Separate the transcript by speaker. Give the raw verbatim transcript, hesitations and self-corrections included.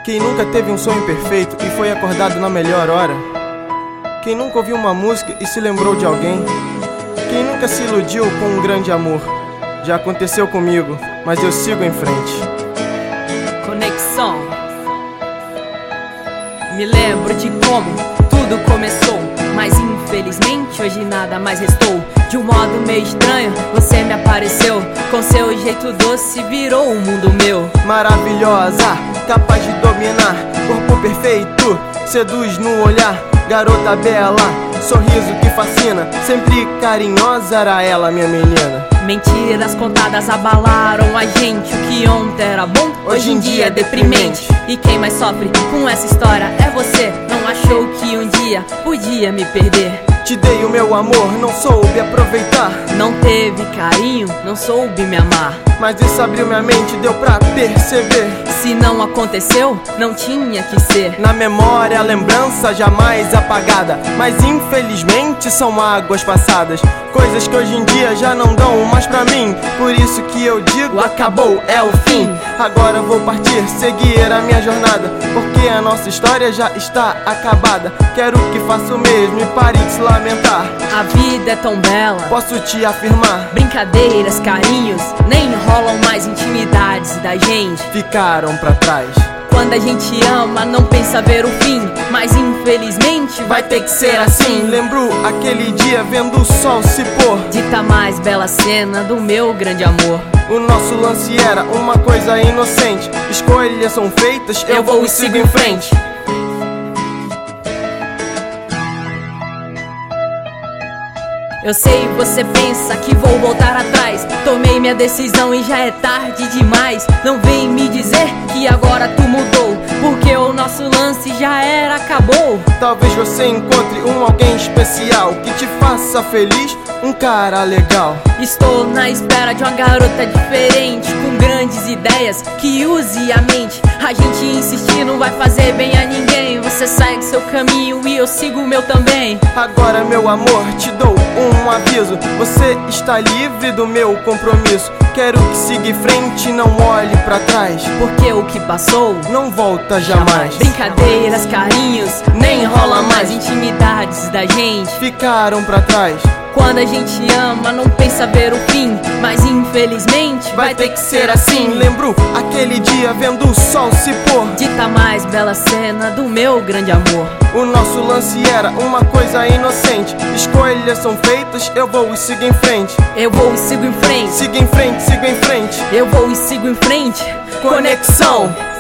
Speaker 1: Quem nunca teve um sonho perfeito e foi acordado na melhor hora? Quem nunca ouviu uma música e se lembrou de alguém? Quem nunca se iludiu com um grande amor? Já aconteceu comigo, mas eu sigo em frente.
Speaker 2: Conexão. Me lembro de como tudo começou, mas infelizmente hoje nada mais restou. De um modo meio estranho, você me apareceu. Com seu jeito doce virou o mundo meu.
Speaker 1: Maravilhosa, capaz de dominar, corpo perfeito, seduz no olhar. Garota bela, sorriso que fascina, sempre carinhosa era ela, minha menina.
Speaker 2: Mentiras contadas abalaram a gente. O que ontem era bom, hoje em dia é deprimente. E quem mais sofre com essa história é você. Não achou que um dia podia me perder.
Speaker 1: Te dei o meu amor, não soube aproveitar.
Speaker 2: Não teve carinho, não soube me amar.
Speaker 1: Mas isso abriu minha mente, deu pra perceber.
Speaker 2: Se não aconteceu, não tinha que ser.
Speaker 1: Na memória a lembrança jamais apagada, mas infelizmente são águas passadas. Coisas que hoje em dia já não dão mais pra mim. Por isso que eu digo, acabou, é o fim. Agora vou partir, seguir a minha jornada, porque a nossa história já está acabada. Quero que faça o mesmo e pare de se lamentar.
Speaker 2: A vida é tão bela,
Speaker 1: posso te afirmar.
Speaker 2: Brincadeiras, carinhos, nem rolam mais. Intimidades da gente
Speaker 1: ficaram pra trás.
Speaker 2: Quando a gente ama, não pensa ver o fim, mas infelizmente vai ter que ser assim.
Speaker 1: Lembro aquele dia vendo o sol se pôr,
Speaker 2: dita mais bela cena do meu grande amor.
Speaker 1: O nosso lance era uma coisa inocente. Escolhas são feitas, eu, eu vou e sigo em frente.
Speaker 2: Eu sei, você pensa que vou voltar atrás. Tomei minha decisão e já é tarde demais. Não vem me dizer que agora tu mudou, porque o nosso lance já era, acabou.
Speaker 1: Talvez você encontre um alguém especial que te faça feliz, um cara legal.
Speaker 2: Estou na espera de uma garota diferente, com grandes ideias, que use a mente. A gente insistir não vai fazer bem a ninguém. Você segue seu caminho e eu sigo o meu também.
Speaker 1: Agora, meu amor, te dou um aviso: você está livre do meu compromisso. Quero que siga em frente e não olhe pra trás,
Speaker 2: porque o que passou
Speaker 1: não volta jamais.
Speaker 2: Brincadeiras, carinhos, nem rola mais. Intimidades da gente
Speaker 1: ficaram pra trás.
Speaker 2: Quando a gente ama, não pensa ver o fim, mas infelizmente vai, vai ter que ser assim.
Speaker 1: Lembro aquele dia vendo o sol se pôr,
Speaker 2: dita mais bela cena do meu grande amor.
Speaker 1: O nosso lance era uma coisa inocente. Escolhas são feitas, eu vou e sigo em frente.
Speaker 2: Eu vou e sigo em frente.
Speaker 1: Sigo em frente, sigo em frente.
Speaker 2: Eu vou e sigo em frente.
Speaker 1: Conexão.